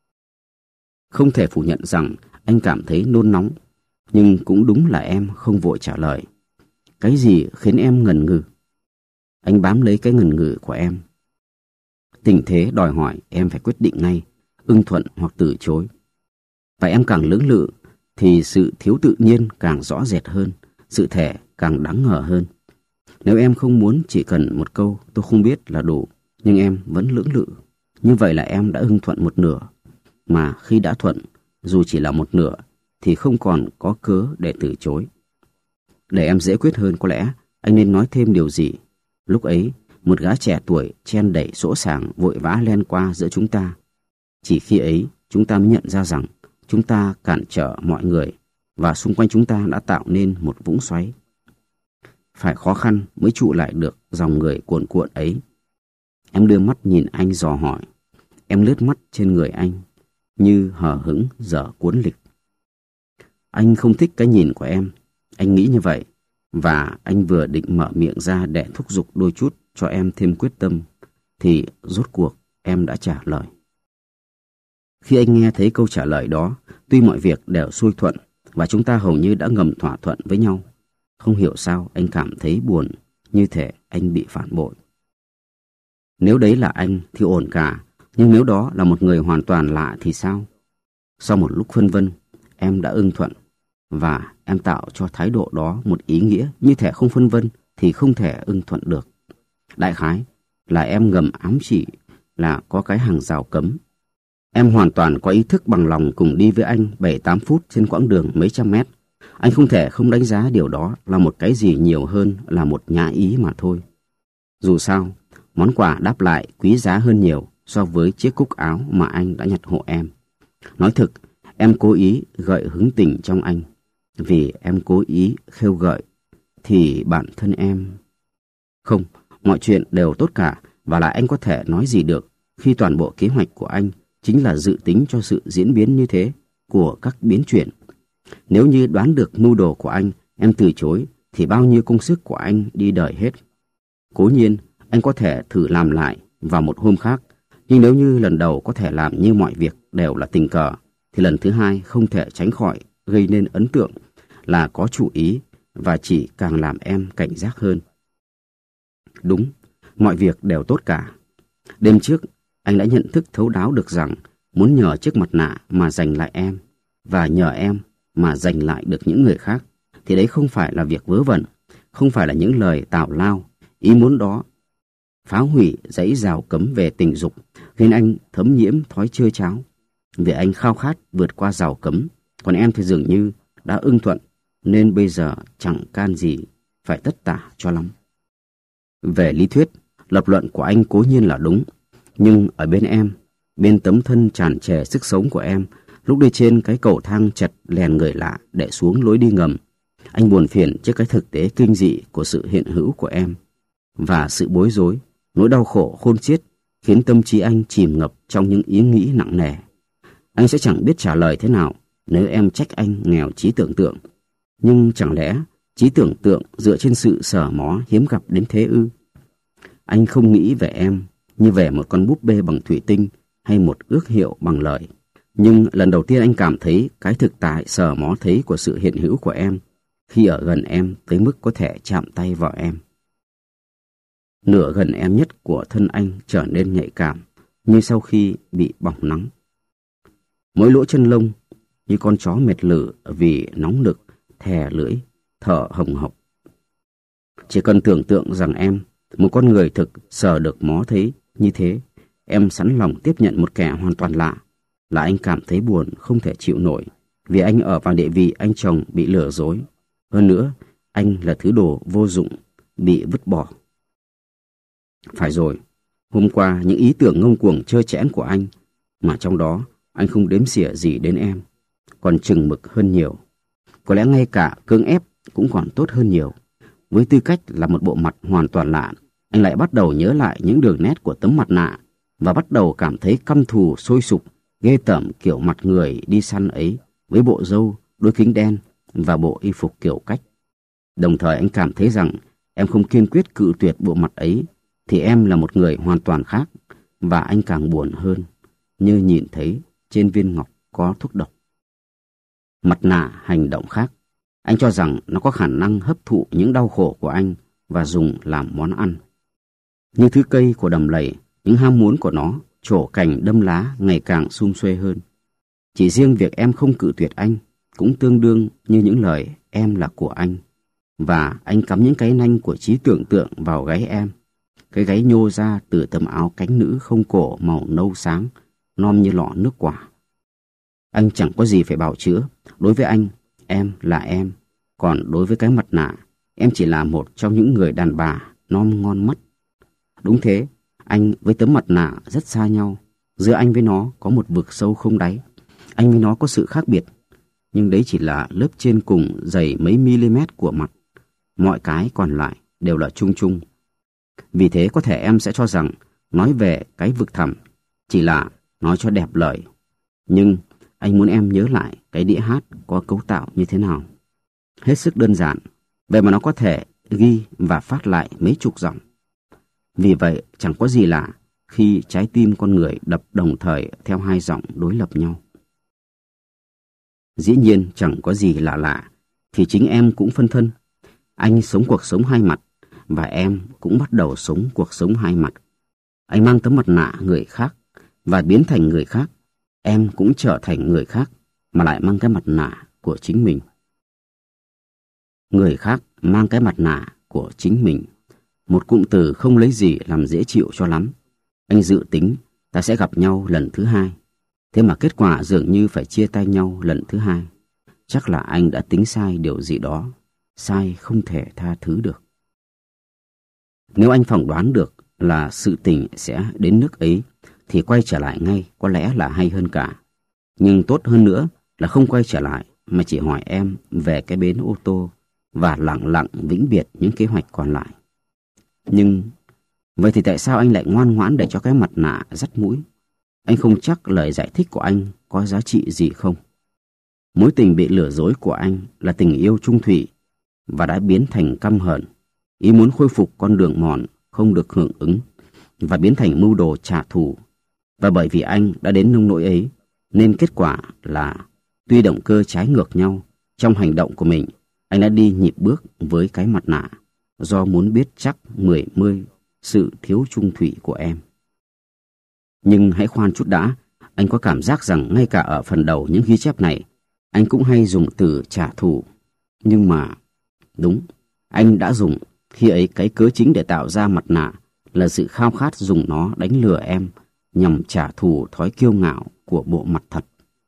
Không thể phủ nhận rằng anh cảm thấy nôn nóng, nhưng cũng đúng là em không vội trả lời. Cái gì khiến em ngần ngừ? Anh bám lấy cái ngần ngừ của em. Tình thế đòi hỏi em phải quyết định ngay, ưng thuận hoặc từ chối. Và em càng lưỡng lự thì sự thiếu tự nhiên càng rõ rệt hơn, sự thể càng đáng ngờ hơn. Nếu em không muốn chỉ cần một câu tôi không biết là đủ, nhưng em vẫn lưỡng lự, như vậy là em đã ưng thuận một nửa. Mà khi đã thuận, dù chỉ là một nửa, thì không còn có cớ để từ chối. Để em dễ quyết hơn, có lẽ anh nên nói thêm điều gì. Lúc ấy, một gã trẻ tuổi chen đẩy sỗ sàng vội vã len qua giữa chúng ta. Chỉ khi ấy, chúng ta mới nhận ra rằng chúng ta cản trở mọi người, và xung quanh chúng ta đã tạo nên một vũng xoáy. Phải khó khăn mới trụ lại được dòng người cuồn cuộn ấy. Em đưa mắt nhìn anh dò hỏi. Em lướt mắt trên người anh, như hờ hững dở cuốn lịch. Anh không thích cái nhìn của em. Anh nghĩ như vậy, và anh vừa định mở miệng ra để thúc giục đôi chút cho em thêm quyết tâm, thì rốt cuộc em đã trả lời. Khi anh nghe thấy câu trả lời đó, tuy mọi việc đều xuôi thuận và chúng ta hầu như đã ngầm thỏa thuận với nhau, không hiểu sao anh cảm thấy buồn, như thể anh bị phản bội. Nếu đấy là anh thì ổn cả, nhưng nếu đó là một người hoàn toàn lạ thì sao? Sau một lúc phân vân, em đã ưng thuận, và em tạo cho thái độ đó một ý nghĩa như thể không phân vân thì không thể ưng thuận được. Đại khái là em ngầm ám chỉ là có cái hàng rào cấm. Em hoàn toàn có ý thức bằng lòng cùng đi với anh bảy tám phút trên quãng đường mấy trăm mét. Anh không thể không đánh giá điều đó là một cái gì nhiều hơn là một nhã ý mà thôi. Dù sao, món quà đáp lại quý giá hơn nhiều so với chiếc cúc áo mà anh đã nhặt hộ em. Nói thực, em cố ý gợi hứng tình trong anh. Vì em cố ý khêu gợi, thì bản thân em... Không, mọi chuyện đều tốt cả, và lại anh có thể nói gì được khi toàn bộ kế hoạch của anh chính là dự tính cho sự diễn biến như thế của các biến chuyển. Nếu như đoán được mưu đồ của anh, em từ chối, thì bao nhiêu công sức của anh đi đời hết. Cố nhiên, anh có thể thử làm lại vào một hôm khác, nhưng nếu như lần đầu có thể làm như mọi việc đều là tình cờ, thì lần thứ hai không thể tránh khỏi gây nên ấn tượng là có chủ ý và chỉ càng làm em cảnh giác hơn. Đúng, mọi việc đều tốt cả. Đêm trước, anh đã nhận thức thấu đáo được rằng muốn nhờ chiếc mặt nạ mà giành lại em, và nhờ em mà giành lại được những người khác, thì đấy không phải là việc vớ vẩn, không phải là những lời tào lao. Ý muốn đó phá hủy dãy rào cấm về tình dục, khiến anh thấm nhiễm thói chơi cháo. Vì anh khao khát vượt qua rào cấm, còn em thì dường như đã ưng thuận, nên bây giờ chẳng can gì phải tất tả cho lắm. Về lý thuyết, lập luận của anh cố nhiên là đúng, nhưng ở bên em, bên tấm thân tràn trề sức sống của em, lúc đi trên cái cầu thang chật lèn người lạ để xuống lối đi ngầm, anh buồn phiền trước cái thực tế kinh dị của sự hiện hữu của em, và sự bối rối, nỗi đau khổ khôn xiết khiến tâm trí anh chìm ngập trong những ý nghĩ nặng nề. Anh sẽ chẳng biết trả lời thế nào nếu em trách anh nghèo trí tưởng tượng. Nhưng chẳng lẽ trí tưởng tượng dựa trên sự sở mó hiếm gặp đến thế ư? Anh không nghĩ về em như về một con búp bê bằng thủy tinh hay một ước hiệu bằng lời. Nhưng lần đầu tiên anh cảm thấy cái thực tại sờ mó thấy của sự hiện hữu của em khi ở gần em tới mức có thể chạm tay vào em. Nửa gần em nhất của thân anh trở nên nhạy cảm như sau khi bị bỏng nắng. Mỗi lỗ chân lông như con chó mệt lử vì nóng nực, thè lưỡi, thở hồng hộc. Chỉ cần tưởng tượng rằng em, một con người thực sờ được mó thấy như thế, em sẵn lòng tiếp nhận một kẻ hoàn toàn lạ, là anh cảm thấy buồn không thể chịu nổi, vì anh ở vào địa vị anh chồng bị lừa dối. Hơn nữa, anh là thứ đồ vô dụng, bị vứt bỏ. Phải rồi, hôm qua những ý tưởng ngông cuồng trơ trẽn của anh, mà trong đó anh không đếm xỉa gì đến em, còn chừng mực hơn nhiều. Có lẽ ngay cả cưỡng ép cũng còn tốt hơn nhiều. Với tư cách là một bộ mặt hoàn toàn lạ, anh lại bắt đầu nhớ lại những đường nét của tấm mặt nạ và bắt đầu cảm thấy căm thù sôi sục, ghê tởm kiểu mặt người đi săn ấy với bộ râu, đôi kính đen và bộ y phục kiểu cách. Đồng thời anh cảm thấy rằng em không kiên quyết cự tuyệt bộ mặt ấy thì em là một người hoàn toàn khác, và anh càng buồn hơn như nhìn thấy trên viên ngọc có thuốc độc. Mặt nạ hành động khác. Anh cho rằng nó có khả năng hấp thụ những đau khổ của anh và dùng làm món ăn. Như thứ cây của đầm lầy, những ham muốn của nó trổ cành đâm lá ngày càng sum xuê hơn. Chỉ riêng việc em không cự tuyệt anh cũng tương đương như những lời em là của anh. Và anh cắm những cái nanh của trí tưởng tượng vào gáy em. Cái gáy nhô ra từ tấm áo cánh nữ không cổ màu nâu sáng, non như lọ nước quả. Anh chẳng có gì phải bào chữa. Đối với anh, em là em. Còn đối với cái mặt nạ, em chỉ là một trong những người đàn bà non ngon mắt. Đúng thế, anh với tấm mặt nạ rất xa nhau. Giữa anh với nó có một vực sâu không đáy. Anh với nó có sự khác biệt, nhưng đấy chỉ là lớp trên cùng dày mấy mm của mặt. Mọi cái còn lại đều là chung chung. Vì thế có thể em sẽ cho rằng nói về cái vực thẳm chỉ là nói cho đẹp lời. Nhưng anh muốn em nhớ lại cái đĩa hát có cấu tạo như thế nào. Hết sức đơn giản, vậy mà nó có thể ghi và phát lại mấy chục dòng. Vì vậy chẳng có gì lạ khi trái tim con người đập đồng thời theo hai giọng đối lập nhau. Dĩ nhiên chẳng có gì lạ lạ thì chính em cũng phân thân. Anh sống cuộc sống hai mặt và em cũng bắt đầu sống cuộc sống hai mặt. Anh mang tấm mặt nạ người khác và biến thành người khác. Em cũng trở thành người khác mà lại mang cái mặt nạ của chính mình. Người khác mang cái mặt nạ của chính mình. Một cụm từ không lấy gì làm dễ chịu cho lắm. Anh dự tính ta sẽ gặp nhau lần thứ hai. Thế mà kết quả dường như phải chia tay nhau lần thứ hai. Chắc là anh đã tính sai điều gì đó. Sai không thể tha thứ được. Nếu anh phỏng đoán được là sự tình sẽ đến nước ấy thì quay trở lại ngay có lẽ là hay hơn cả. Nhưng tốt hơn nữa là không quay trở lại mà chỉ hỏi em về cái bến ô tô và lặng lặng vĩnh biệt những kế hoạch còn lại. Nhưng vậy thì tại sao anh lại ngoan ngoãn để cho cái mặt nạ dắt mũi? Anh không chắc lời giải thích của anh có giá trị gì không. Mối tình bị lừa dối của anh là tình yêu trung thủy và đã biến thành căm hờn, ý muốn khôi phục con đường mòn không được hưởng ứng và biến thành mưu đồ trả thù. Và bởi vì anh đã đến nông nỗi ấy nên kết quả là tuy động cơ trái ngược nhau, trong hành động của mình anh đã đi nhịp bước với cái mặt nạ do muốn biết chắc mười mươi sự thiếu trung thủy của em. Nhưng hãy khoan chút đã, anh có cảm giác rằng ngay cả ở phần đầu những ghi chép này anh cũng hay dùng từ trả thù. Nhưng mà đúng, anh đã dùng. Khi ấy cái cớ chính để tạo ra mặt nạ là sự khao khát dùng nó đánh lừa em nhằm trả thù thói kiêu ngạo của bộ mặt thật.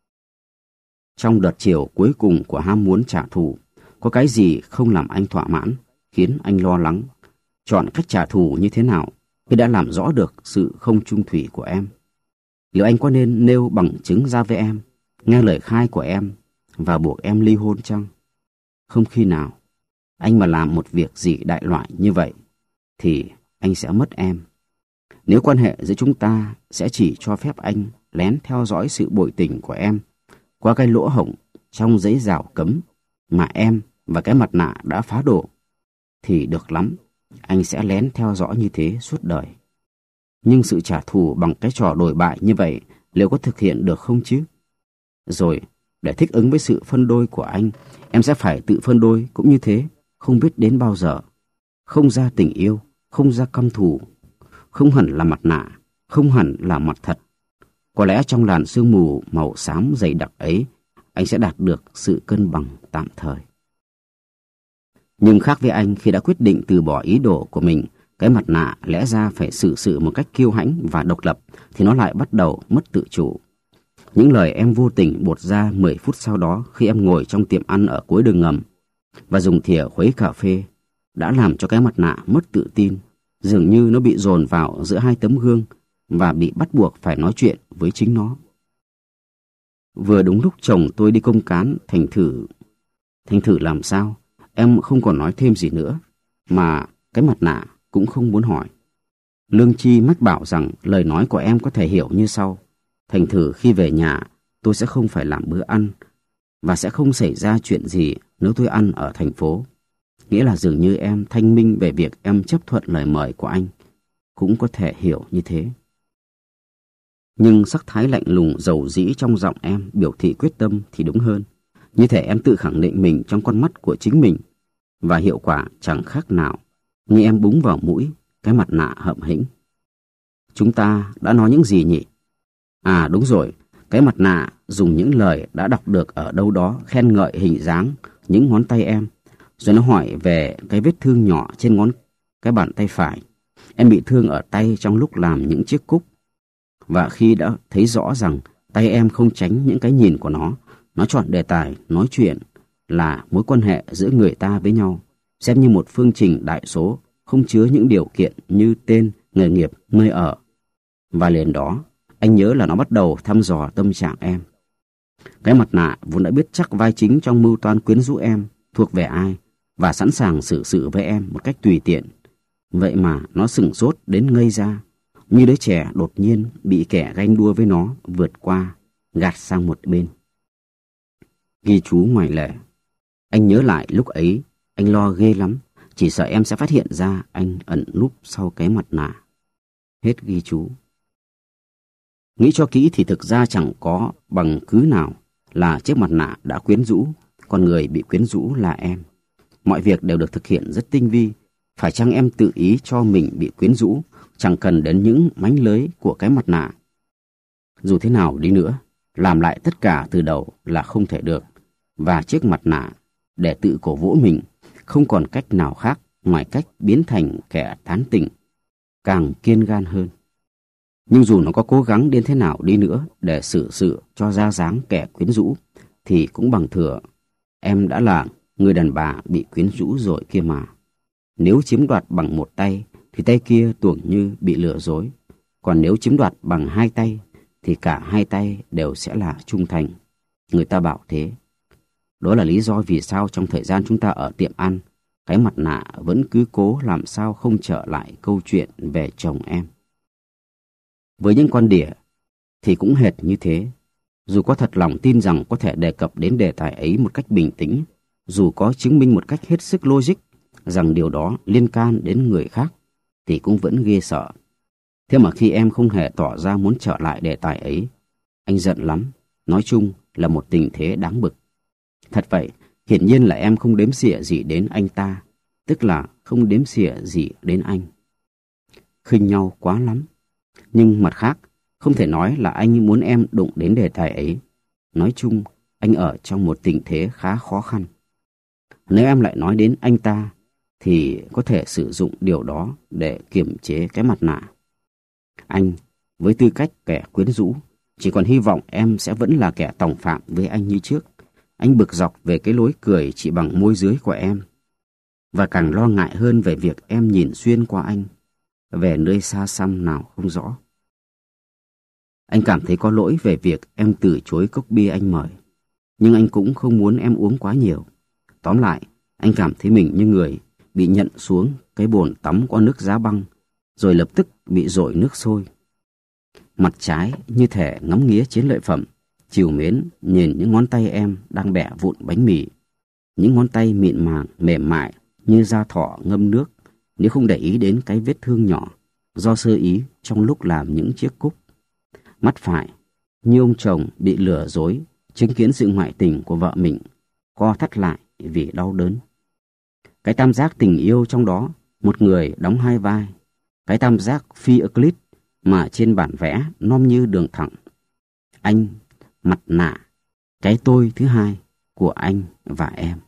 Trong đợt chiều cuối cùng của ham muốn trả thù, có cái gì không làm anh thỏa mãn, khiến anh lo lắng. Chọn cách trả thù như thế nào khi đã làm rõ được sự không trung thủy của em? Liệu anh có nên nêu bằng chứng ra với em, nghe lời khai của em và buộc em ly hôn chăng? Không khi nào. Anh mà làm một việc gì đại loại như vậy thì anh sẽ mất em. Nếu quan hệ giữa chúng ta sẽ chỉ cho phép anh lén theo dõi sự bội tình của em qua cái lỗ hổng trong giấy rào cấm mà em và cái mặt nạ đã phá đổ thì được lắm. anh sẽ lén theo dõi như thế suốt đời. Nhưng sự trả thù bằng cái trò đồi bại như vậy liệu có thực hiện được không chứ? Rồi, để thích ứng với sự phân đôi của anh, em sẽ phải tự phân đôi cũng như thế, không biết đến bao giờ. Không ra tình yêu, không ra căm thù, không hẳn là mặt nạ, không hẳn là mặt thật. Có lẽ trong làn sương mù màu xám dày đặc ấy, anh sẽ đạt được sự cân bằng tạm thời. Nhưng khác với anh, khi đã quyết định từ bỏ ý đồ của mình, cái mặt nạ lẽ ra phải xử sự một cách kiêu hãnh và độc lập, thì nó lại bắt đầu mất tự chủ. Những lời em vô tình buột ra mười phút sau đó khi em ngồi trong tiệm ăn ở cuối đường ngầm và dùng thìa khuấy cà phê đã làm cho cái mặt nạ mất tự tin, dường như nó bị dồn vào giữa hai tấm gương và bị bắt buộc phải nói chuyện với chính nó. Vừa đúng lúc chồng tôi đi công cán, thành thử... Thành thử làm sao? Em không còn nói thêm gì nữa, mà cái mặt nạ cũng không muốn hỏi. Lương Chi mách bảo rằng lời nói của em có thể hiểu như sau. Thành thử khi về nhà, tôi sẽ không phải làm bữa ăn, và sẽ không xảy ra chuyện gì nếu tôi ăn ở thành phố. Nghĩa là dường như em thanh minh về việc em chấp thuận lời mời của anh. Cũng có thể hiểu như thế. Nhưng sắc thái lạnh lùng dầu dĩ trong giọng em biểu thị quyết tâm thì đúng hơn. Như thể em tự khẳng định mình trong con mắt của chính mình. Và hiệu quả chẳng khác nào như em búng vào mũi cái mặt nạ hậm hĩnh. Chúng ta đã nói những gì nhỉ? À đúng rồi, cái mặt nạ dùng những lời đã đọc được ở đâu đó khen ngợi hình dáng những ngón tay em. Rồi nó hỏi về cái vết thương nhỏ trên ngón cái bàn tay phải. Em bị thương ở tay trong lúc làm những chiếc cúc. Và khi đã thấy rõ rằng tay em không tránh những cái nhìn của nó, nó chọn đề tài nói chuyện là mối quan hệ giữa người ta với nhau, xem như một phương trình đại số không chứa những điều kiện như tên, nghề nghiệp, nơi ở. Và liền đó, anh nhớ là nó bắt đầu thăm dò tâm trạng em. Cái mặt nạ vốn đã biết chắc vai chính trong mưu toan quyến rũ em thuộc về ai và sẵn sàng xử sự với em một cách tùy tiện. Vậy mà nó sửng sốt đến ngây ra, như đứa trẻ đột nhiên bị kẻ ganh đua với nó vượt qua, gạt sang một bên. Ghi chú ngoài lề. Anh nhớ lại lúc ấy, anh lo ghê lắm, chỉ sợ em sẽ phát hiện ra anh ẩn núp sau cái mặt nạ. Hết ghi chú. Nghĩ cho kỹ thì thực ra chẳng có bằng cứ nào là chiếc mặt nạ đã quyến rũ, còn người bị quyến rũ là em. Mọi việc đều được thực hiện rất tinh vi. Phải chăng em tự ý cho mình bị quyến rũ, chẳng cần đến những mánh lưới của cái mặt nạ? Dù thế nào đi nữa, làm lại tất cả từ đầu là không thể được. Và chiếc mặt nạ, để tự cổ vũ mình, không còn cách nào khác ngoài cách biến thành kẻ tán tỉnh, càng kiên gan hơn. Nhưng dù nó có cố gắng đến thế nào đi nữa để xử sự cho ra dáng kẻ quyến rũ, thì cũng bằng thừa. Em đã là người đàn bà bị quyến rũ rồi kia mà. Nếu chiếm đoạt bằng một tay, thì tay kia tưởng như bị lừa dối. Còn nếu chiếm đoạt bằng hai tay, thì cả hai tay đều sẽ là trung thành. Người ta bảo thế. Đó là lý do vì sao trong thời gian chúng ta ở tiệm ăn, cái mặt nạ vẫn cứ cố làm sao không trở lại câu chuyện về chồng em. Với những con đỉa thì cũng hệt như thế. Dù có thật lòng tin rằng có thể đề cập đến đề tài ấy một cách bình tĩnh, dù có chứng minh một cách hết sức logic rằng điều đó liên can đến người khác, thì cũng vẫn ghê sợ. Thế mà khi em không hề tỏ ra muốn trở lại đề tài ấy, anh giận lắm. Nói chung là một tình thế đáng bực. Thật vậy, hiển nhiên là em không đếm xỉa gì đến anh ta, tức là không đếm xỉa gì đến anh. Khinh nhau quá lắm. Nhưng mặt khác, không thể nói là anh muốn em đụng đến đề tài ấy. Nói chung, anh ở trong một tình thế khá khó khăn. Nếu em lại nói đến anh ta, thì có thể sử dụng điều đó để kiềm chế cái mặt nạ. Anh, với tư cách kẻ quyến rũ, chỉ còn hy vọng em sẽ vẫn là kẻ tòng phạm với anh như trước. Anh bực dọc về cái lối cười chỉ bằng môi dưới của em, và càng lo ngại hơn về việc em nhìn xuyên qua anh, về nơi xa xăm nào không rõ. Anh cảm thấy có lỗi về việc em từ chối cốc bia anh mời, nhưng anh cũng không muốn em uống quá nhiều. Tóm lại, anh cảm thấy mình như người bị nhận xuống cái bồn tắm qua nước giá băng, rồi lập tức bị dội nước sôi. Mặt trái như thể ngắm nghía chiến lợi phẩm, trìu mến nhìn những ngón tay em đang bẻ vụn bánh mì. Những ngón tay mịn màng, mềm mại như da thỏ ngâm nước, nếu không để ý đến cái vết thương nhỏ do sơ ý trong lúc làm những chiếc cúc. Mắt phải, như ông chồng bị lừa dối, chứng kiến sự ngoại tình của vợ mình, co thắt lại vì đau đớn. Cái tam giác tình yêu trong đó, một người đóng hai vai. Cái tam giác phi Euclid mà trên bản vẽ nom như đường thẳng. Anh, mặt nạ, cái tôi thứ hai của anh và em.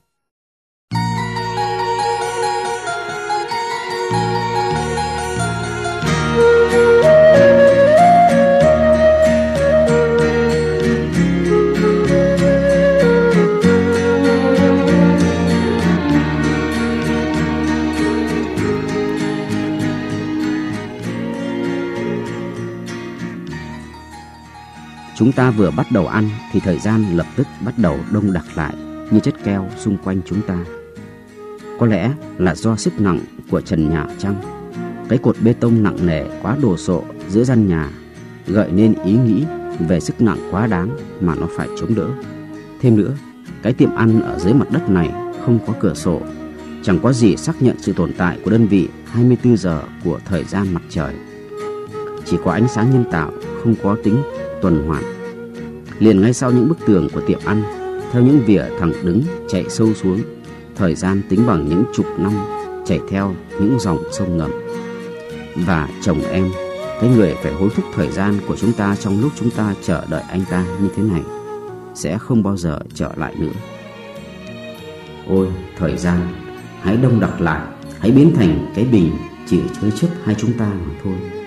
Chúng ta vừa bắt đầu ăn thì thời gian lập tức bắt đầu đông đặc lại như chất keo xung quanh chúng ta. Có lẽ là do sức nặng của trần nhà chăng? Cái cột bê tông nặng nề quá đồ sộ giữa gian nhà gợi nên ý nghĩ về sức nặng quá đáng mà nó phải chống đỡ. Thêm nữa, cái tiệm ăn ở dưới mặt đất này không có cửa sổ, chẳng có gì xác nhận sự tồn tại của đơn vị hai mươi tư giờ của thời gian mặt trời. Chỉ có ánh sáng nhân tạo không có tính tuần hoàn. Liền ngay sau những bức tường của tiệm ăn, theo những vỉa thẳng đứng chạy sâu xuống, thời gian tính bằng những chục năm chảy theo những dòng sông ngầm. Và chồng em, cái người phải hối thúc thời gian của chúng ta trong lúc chúng ta chờ đợi anh ta như thế này, sẽ không bao giờ trở lại nữa. Ôi thời gian, hãy đông đặc lại, hãy biến thành cái bình chỉ chứa chấp hai chúng ta mà thôi.